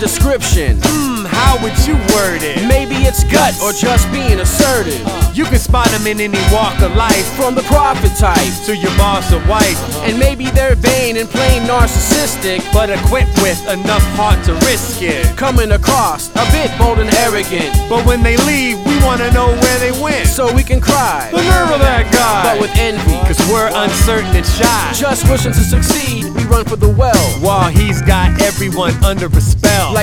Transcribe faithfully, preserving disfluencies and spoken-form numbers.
description. Hmm, how would you word it? Maybe it's guts or just being assertive. You can spot them in any walk of life, From the prophet type, to your boss or wife, and maybe they're vain and plain narcissistic, but equipped with enough heart to risk it. coming across a bit bold and arrogant, But when they leave, we wanna know where they went. so we can cry, The nerve of that guy. but with envy. Cause we're uncertain and shy, Just wishing to succeed, we run for the well. while he's got everyone under a spell. Like